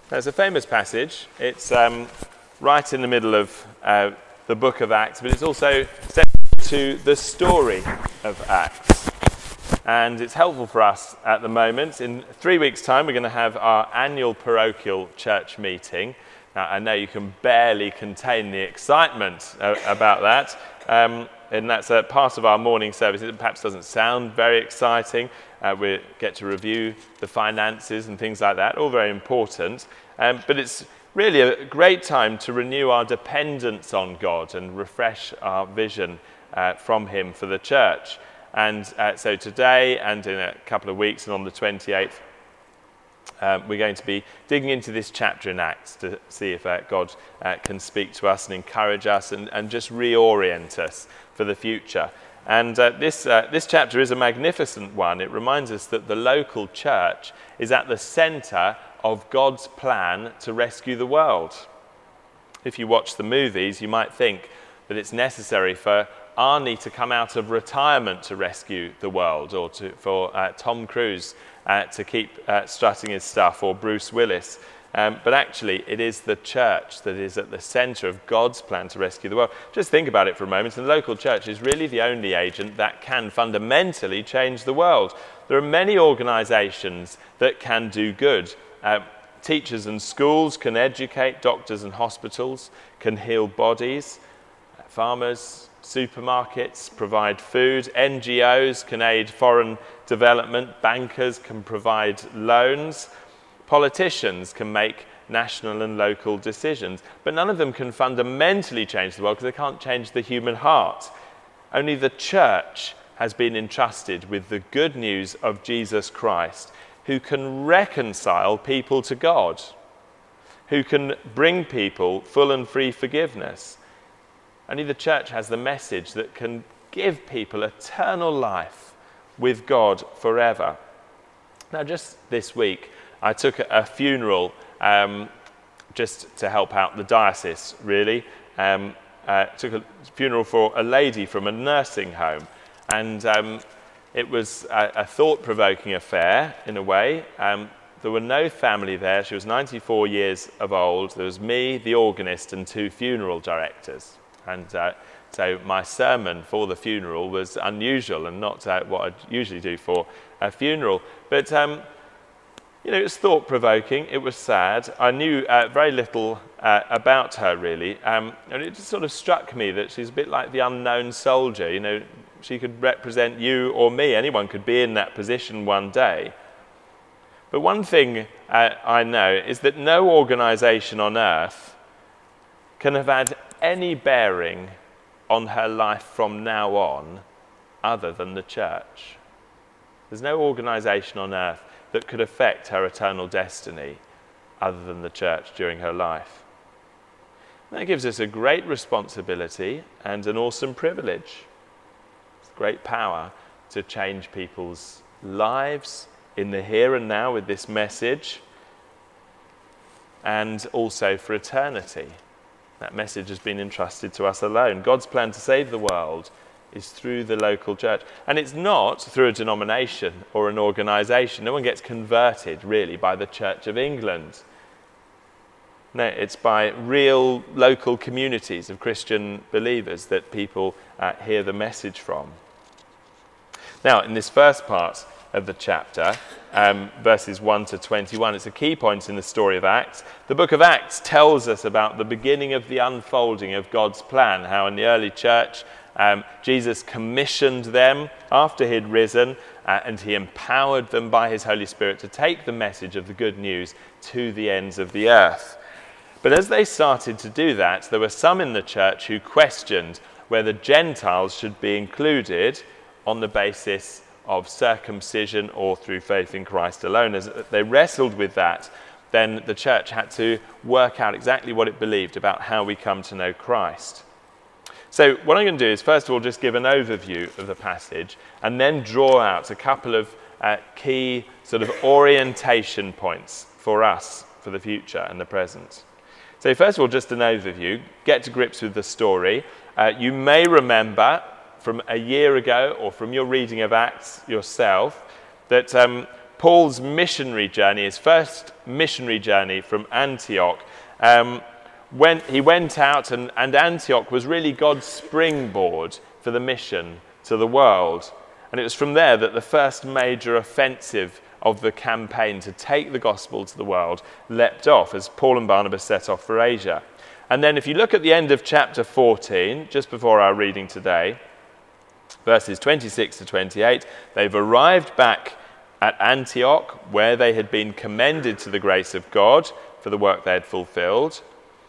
It's a famous passage. It's right in the middle of the book of Acts, but it's also central to the story of Acts. And it's helpful for us at the moment. In 3 weeks' time, we're going to have our annual parochial church meeting. Now, I know you can barely contain the excitement about that. And that's a part of our morning service. It perhaps doesn't sound very exciting. We get to review the finances and things like that, all very important. But it's really a great time to renew our dependence on God and refresh our vision from Him for the church. And so today and in a couple of weeks and on the 28th, we're going to be digging into this chapter in Acts to see if God can speak to us and encourage us and just reorient us for the future. And this chapter is a magnificent one. It reminds us that the local church is at the centre of God's plan to rescue the world. If you watch the movies, you might think that it's necessary for Arnie to come out of retirement to rescue the world, or for Tom Cruise to keep strutting his stuff, or Bruce Willis. But actually, it is the church that is at the centre of God's plan to rescue the world. Just think about it for a moment. The local church is really the only agent that can fundamentally change the world. There are many organisations that can do good. Teachers and schools can educate, doctors and hospitals can heal bodies, farmers, supermarkets provide food, NGOs can aid foreign development, bankers can provide loans, politicians can make national and local decisions, but none of them can fundamentally change the world because they can't change the human heart. Only the church has been entrusted with the good news of Jesus Christ, who can reconcile people to God, who can bring people full and free forgiveness. Only the church has the message that can give people eternal life with God forever. Now, just this week, I took a funeral just to help out the diocese, really. Took a funeral for a lady from a nursing home. And it was a thought-provoking affair, in a way. There were no family there. She was 94 years of old. There was me, the organist, and 2 funeral directors. And so my sermon for the funeral was unusual and not what I'd usually do for a funeral. But, it was thought-provoking. It was sad. I knew very little about her, really. And it just sort of struck me that she's a bit like the unknown soldier. She could represent you or me. Anyone could be in that position one day. But one thing I know is that no organisation on earth can have had any bearing on her life from now on other than the church. There's no organisation on earth that could affect her eternal destiny other than the church during her life. And that gives us a great responsibility and an awesome privilege. It's great power to change people's lives in the here and now with this message, and also for eternity. That message has been entrusted to us alone. God's plan to save the world is through the local church. And it's not through a denomination or an organisation. No one gets converted, really, by the Church of England. No, it's by real local communities of Christian believers that people hear the message from. Now, in this first part of the chapter, verses 1 to 21, it's a key point in the story of Acts. The book of Acts tells us about the beginning of the unfolding of God's plan, how in the early church, Jesus commissioned them after he'd risen, and he empowered them by his Holy Spirit to take the message of the good news to the ends of the earth. But as they started to do that, there were some in the church who questioned whether Gentiles should be included on the basis of circumcision or through faith in Christ alone. As they wrestled with that, then the church had to work out exactly what it believed about how we come to know Christ. So what I'm going to do is, first of all, just give an overview of the passage and then draw out a couple of key sort of orientation points for us for the future and the present. So first of all, just an overview, get to grips with the story. You may remember from a year ago or from your reading of Acts yourself that Paul's missionary journey, his first missionary journey from Antioch, when he went out, and Antioch was really God's springboard for the mission to the world. And it was from there that the first major offensive of the campaign to take the gospel to the world leapt off as Paul and Barnabas set off for Asia. And then if you look at the end of chapter 14, just before our reading today, verses 26 to 28, they've arrived back at Antioch, where they had been commended to the grace of God for the work they had fulfilled.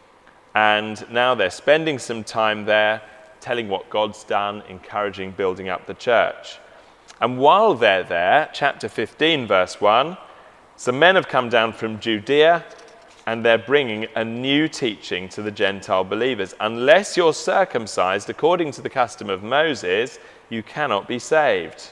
And now they're spending some time there, telling what God's done, encouraging, building up the church. And while they're there, chapter 15, verse 1, some men have come down from Judea, and they're bringing a new teaching to the Gentile believers. Unless you're circumcised according to the custom of Moses, you cannot be saved.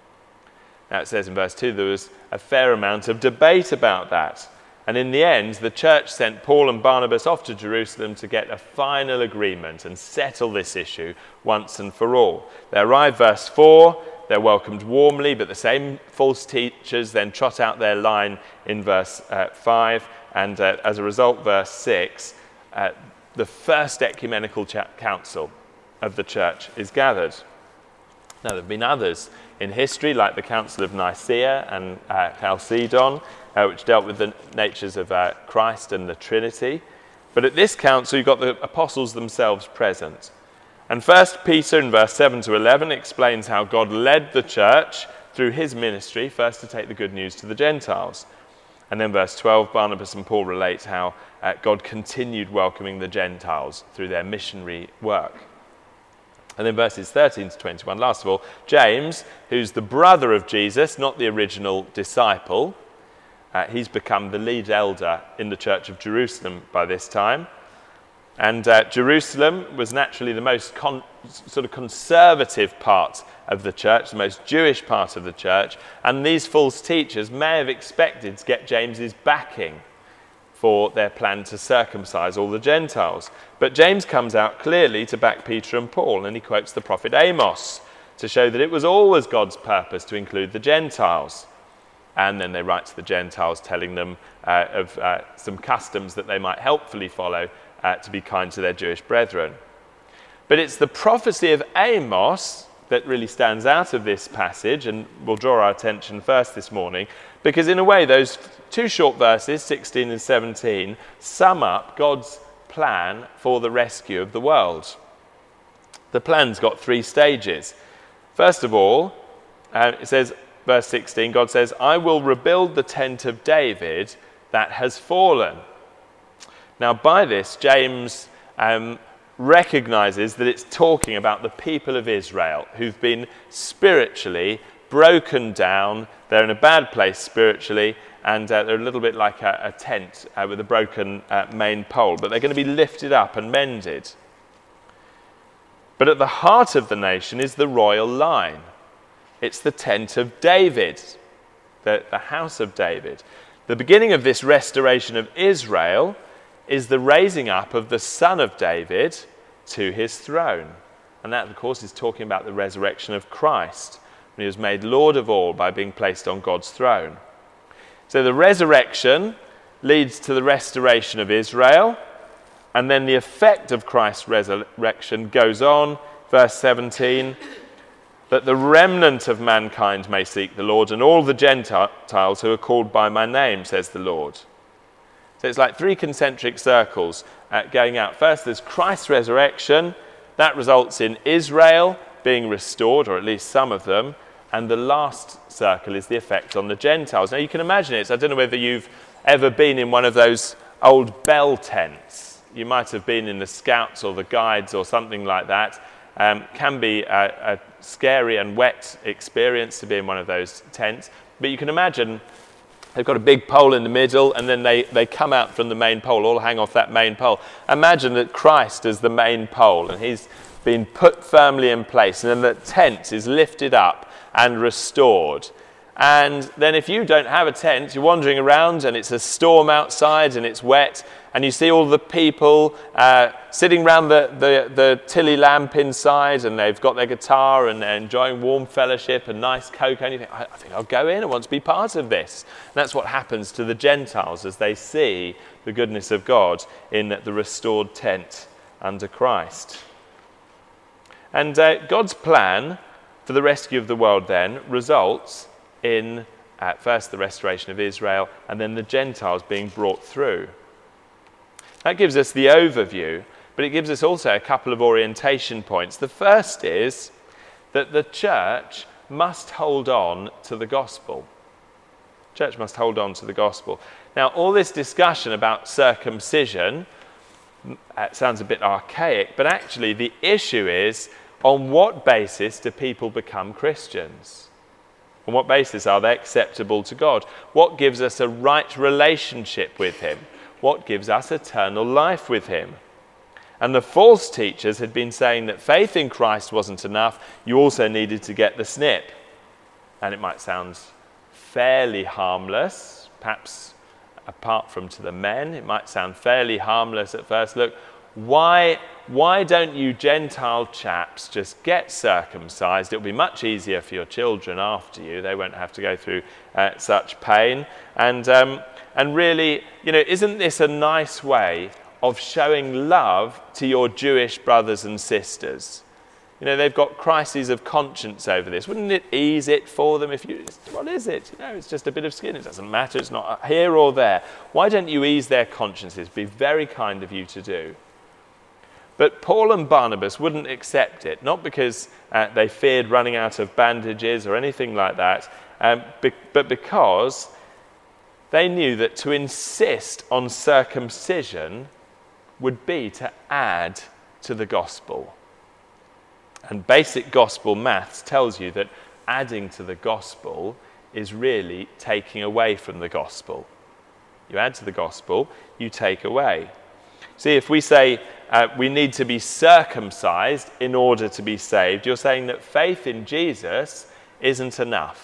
Now it says in verse 2 there was a fair amount of debate about that. And in the end, the church sent Paul and Barnabas off to Jerusalem to get a final agreement and settle this issue once and for all. They arrive, verse 4, they're welcomed warmly, but the same false teachers then trot out their line in verse 5. And as a result, verse 6, the first ecumenical council of the church is gathered. Now, there have been others in history, like the Council of Nicaea and Chalcedon, which dealt with the natures of Christ and the Trinity. But at this council, you've got the apostles themselves present. And 1 Peter in verse 7 to 11 explains how God led the church through his ministry, first to take the good news to the Gentiles. And then verse 12, Barnabas and Paul relate how God continued welcoming the Gentiles through their missionary work. And then verses 13 to 21, last of all, James, who's the brother of Jesus, not the original disciple, he's become the lead elder in the church of Jerusalem by this time. And Jerusalem was naturally the most sort of conservative part of the church, the most Jewish part of the church. And these false teachers may have expected to get James's backing for their plan to circumcise all the Gentiles. But James comes out clearly to back Peter and Paul, and he quotes the prophet Amos to show that it was always God's purpose to include the Gentiles. And then they write to the Gentiles telling them of some customs that they might helpfully follow to be kind to their Jewish brethren. But it's the prophecy of Amos that really stands out of this passage, and we'll draw our attention first this morning, because in a way those two short verses, 16 and 17, sum up God's plan for the rescue of the world. The plan's got three stages. First of all, it says, verse 16, God says, I will rebuild the tent of David that has fallen. Now, by this, James recognizes that it's talking about the people of Israel who've been spiritually broken down. They're in a bad place spiritually, and they're a little bit like a tent with a broken main pole, but they're going to be lifted up and mended. But at the heart of the nation is the royal line. It's the tent of David, the house of David. The beginning of this restoration of Israel is the raising up of the son of David to his throne. And that, of course, is talking about the resurrection of Christ, when he was made Lord of all by being placed on God's throne. So the resurrection leads to the restoration of Israel, and then the effect of Christ's resurrection goes on, verse 17, that the remnant of mankind may seek the Lord, and all the Gentiles who are called by my name, says the Lord. So it's like three concentric circles going out. First, there's Christ's resurrection. That results in Israel being restored, or at least some of them. And the last circle is the effect on the Gentiles. Now, you can imagine it. I don't know whether you've ever been in one of those old bell tents. You might have been in the Scouts or the Guides or something like that. Can be a scary and wet experience to be in one of those tents. But you can imagine they've got a big pole in the middle, and then they come out from the main pole, all hang off that main pole. Imagine that Christ is the main pole, and he's been put firmly in place, and then the tent is lifted up and restored. And then if you don't have a tent, you're wandering around and it's a storm outside and it's wet, and you see all the people sitting around the Tilly lamp inside, and they've got their guitar and they're enjoying warm fellowship and nice cocoa, and you think, I think I'll go in, I want to be part of this. And that's what happens to the Gentiles as they see the goodness of God in the restored tent under Christ. And God's plan for the rescue of the world then results in first the restoration of Israel and then the Gentiles being brought through. That gives us the overview, but it gives us also a couple of orientation points. The first is that the church must hold on to the gospel. Church must hold on to the gospel. Now, all this discussion about circumcision sounds a bit archaic, but actually the issue is, on what basis do people become Christians? On what basis are they acceptable to God? What gives us a right relationship with him? What gives us eternal life with him? And the false teachers had been saying that faith in Christ wasn't enough, you also needed to get the snip. And it might sound fairly harmless, perhaps apart from to the men, it might sound fairly harmless at first look. Why don't you Gentile chaps just get circumcised? It'll be much easier for your children after you. They won't have to go through such pain. And really, isn't this a nice way of showing love to your Jewish brothers and sisters? They've got crises of conscience over this. Wouldn't it ease it for them what is it? It's just a bit of skin. It doesn't matter. It's not here or there. Why don't you ease their consciences? It'd be very kind of you to do. But Paul and Barnabas wouldn't accept it, not because they feared running out of bandages or anything like that, but because they knew that to insist on circumcision would be to add to the gospel. And basic gospel maths tells you that adding to the gospel is really taking away from the gospel. You add to the gospel, you take away. See, if we say we need to be circumcised in order to be saved, you're saying that faith in Jesus isn't enough.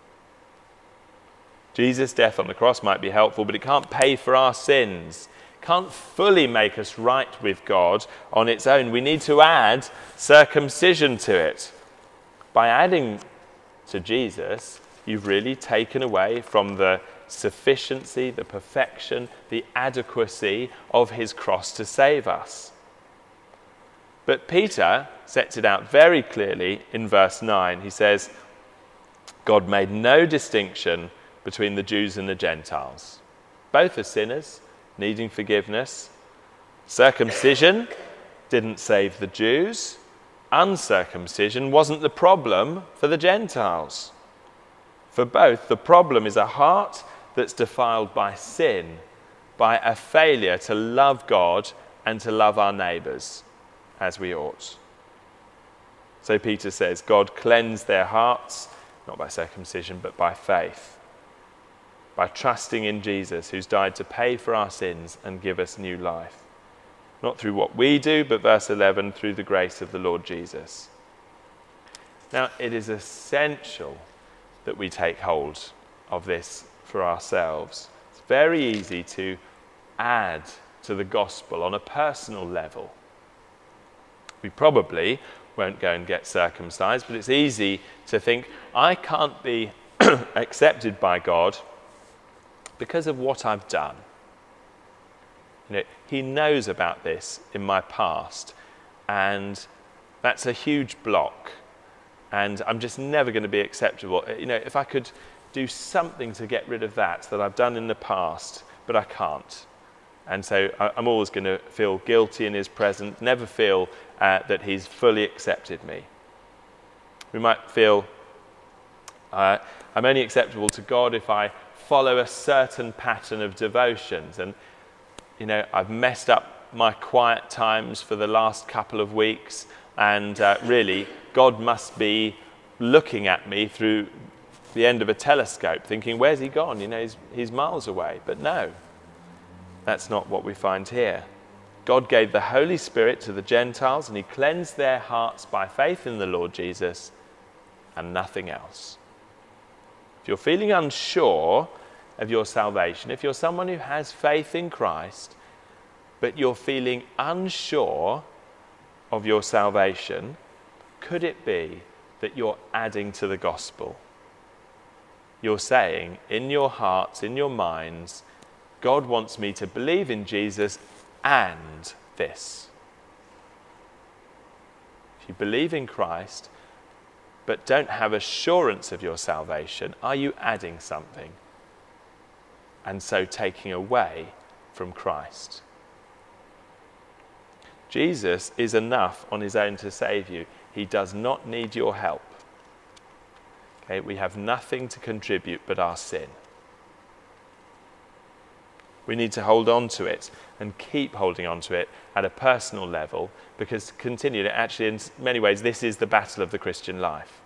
Jesus' death on the cross might be helpful, but it can't pay for our sins. It can't fully make us right with God on its own. We need to add circumcision to it. By adding to Jesus, you've really taken away from the sufficiency, the perfection, the adequacy of his cross to save us. But Peter sets it out very clearly in verse 9. He says, God made no distinction between the Jews and the Gentiles. Both are sinners, needing forgiveness. Circumcision didn't save the Jews. Uncircumcision wasn't the problem for the Gentiles. For both, the problem is a heart that's defiled by sin, by a failure to love God and to love our neighbours as we ought. So Peter says, God cleansed their hearts, not by circumcision, but by faith, by trusting in Jesus, who's died to pay for our sins and give us new life. Not through what we do, but verse 11, through the grace of the Lord Jesus. Now, it is essential that we take hold of this for ourselves. It's very easy to add to the gospel on a personal level. We probably won't go and get circumcised, but it's easy to think, I can't be accepted by God because of what I've done. He knows about this in my past, and that's a huge block, and I'm just never going to be acceptable. If I could do something to get rid of that I've done in the past, but I can't. And so I'm always going to feel guilty in his presence, never feel that he's fully accepted me. We might feel I'm only acceptable to God if I follow a certain pattern of devotions. And, I've messed up my quiet times for the last couple of weeks, and really, God must be looking at me through the end of a telescope, thinking, where's he gone? He's miles away. But no, that's not what we find here. God gave the Holy Spirit to the Gentiles, and he cleansed their hearts by faith in the Lord Jesus, and nothing else. If you're feeling unsure of your salvation, if you're someone who has faith in Christ, but you're feeling unsure of your salvation, could it be that you're adding to the gospel? You're saying in your hearts, in your minds, God wants me to believe in Jesus and this. If you believe in Christ but don't have assurance of your salvation, are you adding something and so taking away from Christ? Jesus is enough on his own to save you. He does not need your help. Okay, we have nothing to contribute but our sin. We need to hold on to it and keep holding on to it at a personal level, because actually in many ways this is the battle of the Christian life.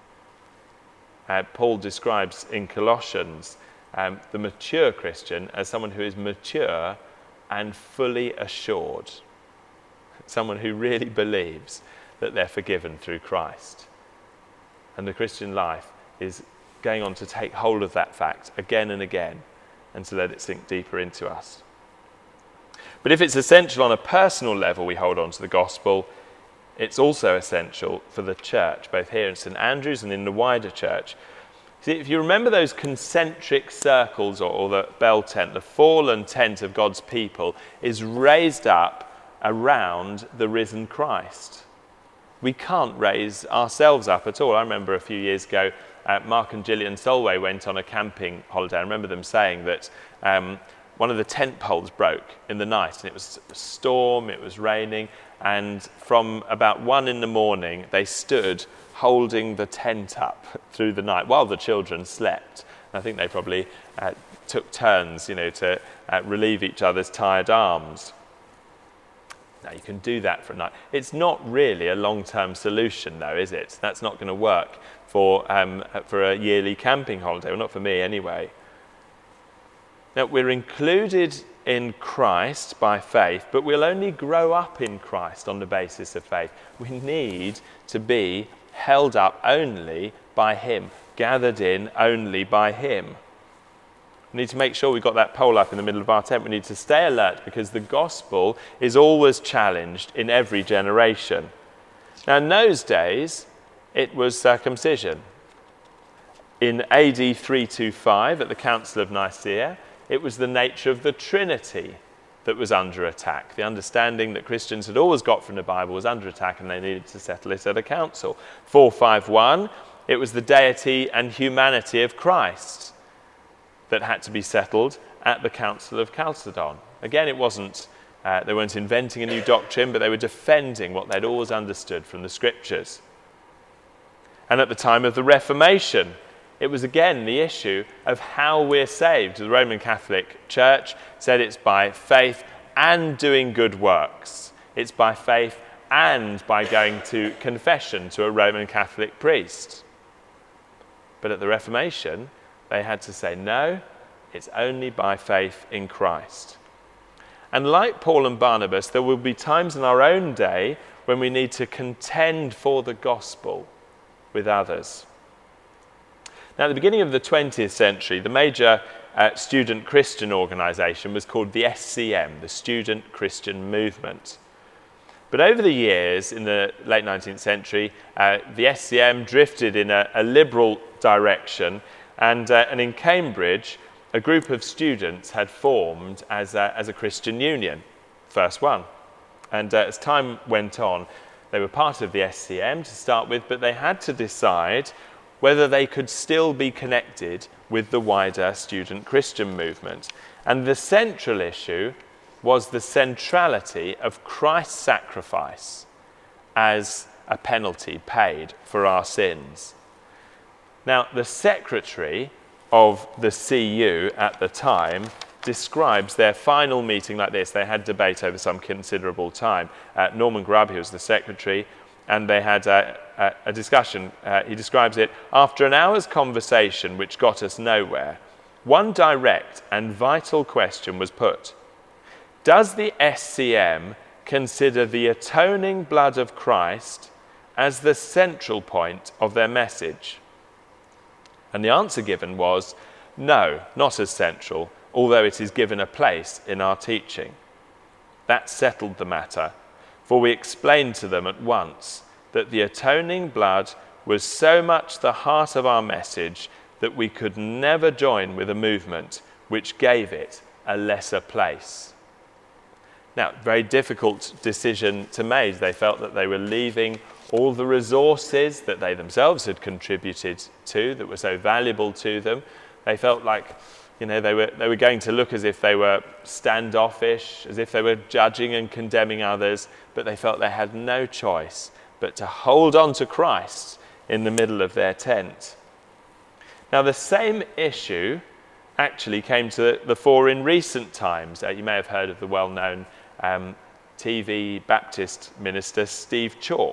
Paul describes in Colossians the mature Christian as someone who is mature and fully assured. Someone who really believes that they're forgiven through Christ. And the Christian life is going on to take hold of that fact again and again and to let it sink deeper into us. But if it's essential on a personal level we hold on to the gospel, it's also essential for the church, both here in St Andrews and in the wider church. See, if you remember those concentric circles or the bell tent, the fallen tent of God's people is raised up around the risen Christ. We can't raise ourselves up at all. I remember a few years ago, Mark and Gillian Solway went on a camping holiday. I remember them saying that one of the tent poles broke in the night, and it was a storm, it was raining, and from about 1 a.m, they stood holding the tent up through the night while the children slept. And I think they probably took turns, to relieve each other's tired arms. Now, you can do that for a night. It's not really a long-term solution, though, is it? That's not going to work for a yearly camping holiday. Well, not for me, anyway. Now, we're included in Christ by faith, but we'll only grow up in Christ on the basis of faith. We need to be held up only by him, gathered in only by him. We need to make sure we've got that pole up in the middle of our tent. We need to stay alert, because the gospel is always challenged in every generation. Now, in those days, it was circumcision. In AD 325, at the Council of Nicaea, it was the nature of the Trinity that was under attack. The understanding that Christians had always got from the Bible was under attack, and they needed to settle it at a council. 451, it was the deity and humanity of Christ that had to be settled at the Council of Chalcedon. Again, it wasn't, they weren't inventing a new doctrine, but they were defending what they'd always understood from the Scriptures. And at the time of the Reformation, it was again the issue of how we're saved. The Roman Catholic Church said it's by faith and doing good works. It's by faith and by going to confession to a Roman Catholic priest. But at the Reformation, they had to say, no, it's only by faith in Christ. And like Paul and Barnabas, there will be times in our own day when we need to contend for the gospel with others. Now, at the beginning of the 20th century, the major student Christian organisation was called the SCM, the Student Christian Movement. But over the years, in the late 19th century, the SCM drifted in a liberal direction, and in Cambridge, a group of students had formed as a Christian union, first one. And as time went on, they were part of the SCM to start with, but they had to decide whether they could still be connected with the wider student Christian movement. And the central issue was the centrality of Christ's sacrifice as a penalty paid for our sins. Now, the secretary of the CU at the time describes their final meeting like this. They had debate over some considerable time. Norman Grubb, who was the secretary, and they had a discussion. He describes it: after an hour's conversation which got us nowhere, one direct and vital question was put. Does the SCM consider the atoning blood of Christ as the central point of their message? And the answer given was, no, not as central, although it is given a place in our teaching. That settled the matter, for we explained to them at once that the atoning blood was so much the heart of our message that we could never join with a movement which gave it a lesser place. Now, very difficult decision to make. They felt that they were leaving all the resources that they themselves had contributed to, that were so valuable to them. They felt like, they were going to look as if they were standoffish, as if they were judging and condemning others, but they felt they had no choice but to hold on to Christ in the middle of their tent. Now, the same issue actually came to the fore in recent times. You may have heard of the well-known TV Baptist minister Steve Chalke.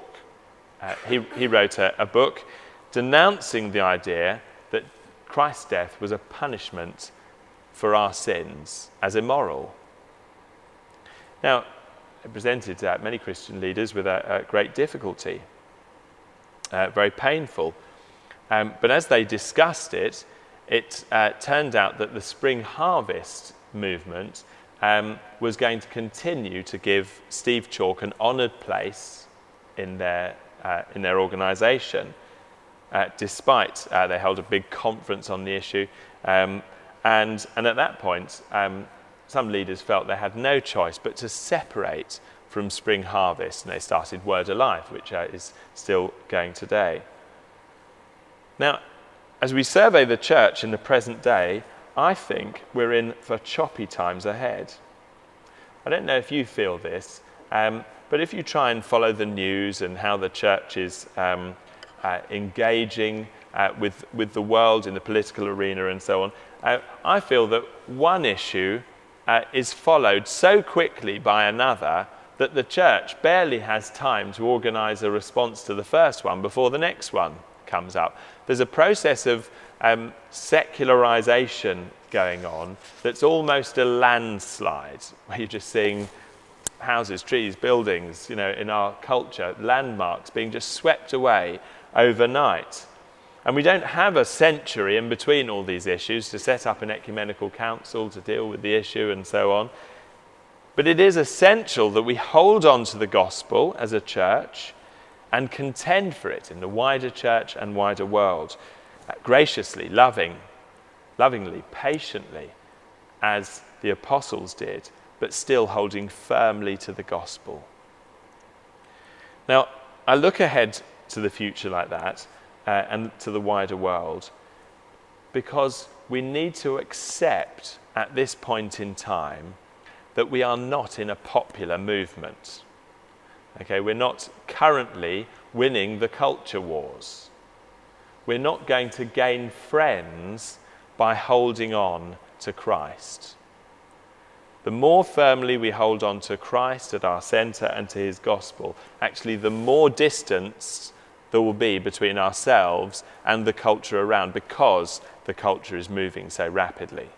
He wrote a book denouncing the idea that Christ's death was a punishment for our sins as immoral. Now, it presented many Christian leaders with a great difficulty, very painful. But as they discussed it, it turned out that the Spring Harvest movement was going to continue to give Steve Chalke an honoured place in their organisation, despite they held a big conference on the issue. And at that point, some leaders felt they had no choice but to separate from Spring Harvest, and they started Word Alive, which is still going today. Now, as we survey the church in the present day, I think we're in for choppy times ahead. I don't know if you feel this, but if you try and follow the news and how the church is engaging with the world in the political arena and so on, I feel that one issue is followed so quickly by another that the church barely has time to organise a response to the first one before the next one comes up. There's a process of secularisation going on that's almost a landslide, where you're just seeing houses, trees, buildings, in our culture, landmarks being just swept away overnight. And we don't have a century in between all these issues to set up an ecumenical council to deal with the issue and so on. But it is essential that we hold on to the gospel as a church and contend for it in the wider church and wider world, graciously, lovingly, patiently, as the apostles did, but still holding firmly to the gospel. Now, I look ahead to the future like that, and to the wider world, because we need to accept at this point in time that we are not in a popular movement. Okay, we're not currently winning the culture wars. We're not going to gain friends by holding on to Christ. The more firmly we hold on to Christ at our centre and to his gospel, actually the more distance there will be between ourselves and the culture around, because the culture is moving so rapidly.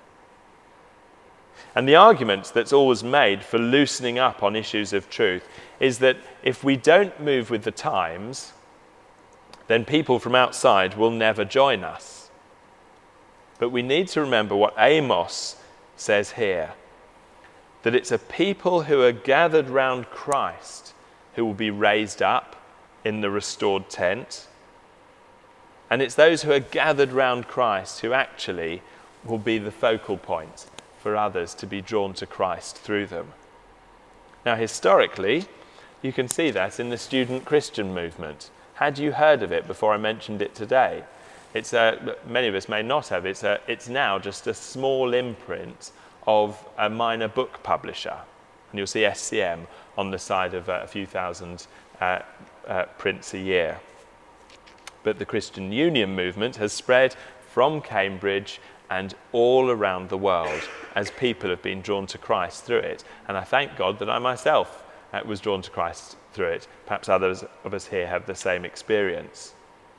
And the argument that's always made for loosening up on issues of truth is that if we don't move with the times, then people from outside will never join us. But we need to remember what Amos says here, that it's a people who are gathered round Christ who will be raised up in the restored tent. And it's those who are gathered round Christ who actually will be the focal point for others to be drawn to Christ through them. Now, historically, you can see that in the student Christian movement. Had you heard of it before I mentioned it today? It's many of us may not have. It's now just a small imprint of a minor book publisher. And you'll see SCM on the side of a few thousand prints a year. But the Christian Union movement has spread from Cambridge and all around the world as people have been drawn to Christ through it. And I thank God that I myself was drawn to Christ through it. Perhaps others of us here have the same experience.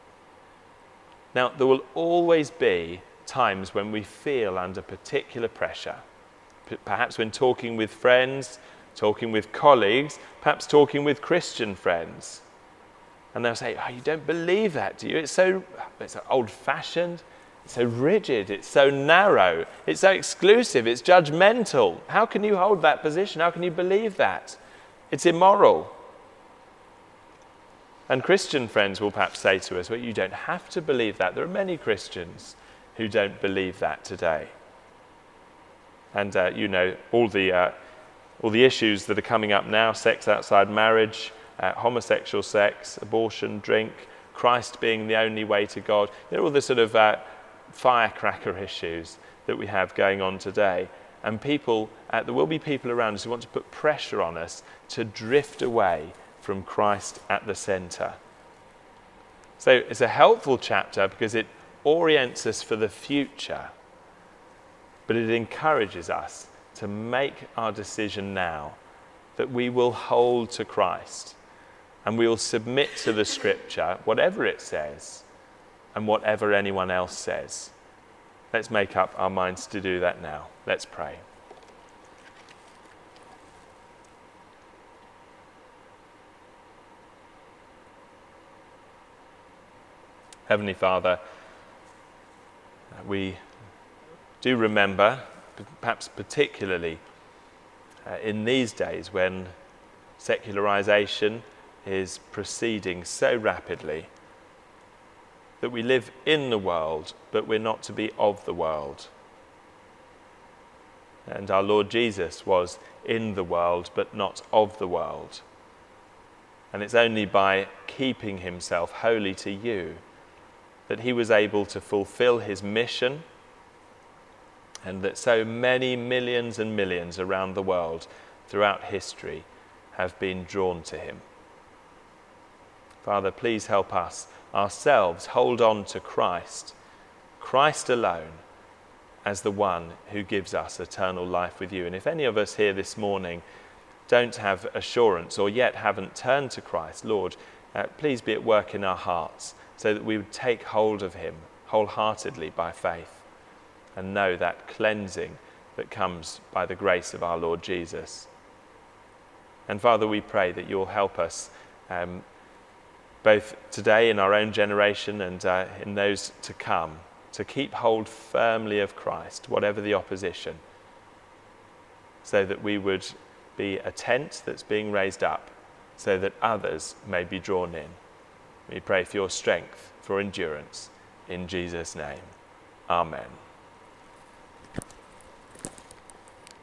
Now, there will always be times when we feel under particular pressure. Perhaps when talking with friends, talking with colleagues, perhaps talking with Christian friends. And they'll say, "Oh, you don't believe that, do you? It's old-fashioned. It's so rigid, it's so narrow, it's so exclusive, it's judgmental. How can you hold that position? How can you believe that? It's immoral. And Christian friends will perhaps say to us, well, you don't have to believe that. There are many Christians who don't believe that today. And all the issues that are coming up now: sex outside marriage, homosexual sex, abortion, drink, Christ being the only way to God. All the sort of firecracker issues that we have going on today. And there will be people around us who want to put pressure on us to drift away from Christ at the centre. So it's a helpful chapter because it orients us for the future, but it encourages us to make our decision now that we will hold to Christ and we will submit to the Scripture, whatever it says and whatever anyone else says. Let's make up our minds to do that now. Let's pray. Heavenly Father, we do remember, perhaps particularly in these days when secularization is proceeding so rapidly, that we live in the world, but we're not to be of the world. And our Lord Jesus was in the world, but not of the world. And it's only by keeping himself holy to you that he was able to fulfill his mission, and that so many millions and millions around the world throughout history have been drawn to him. Father, please help us ourselves hold on to Christ alone, as the one who gives us eternal life with you. And if any of us here this morning don't have assurance or yet haven't turned to Christ, Lord, please be at work in our hearts so that we would take hold of him wholeheartedly by faith and know that cleansing that comes by the grace of our Lord Jesus. And Father, we pray that you'll help us both today in our own generation and in those to come, to keep hold firmly of Christ, whatever the opposition, so that we would be a tent that's being raised up, so that others may be drawn in. We pray for your strength, for endurance, in Jesus' name. Amen.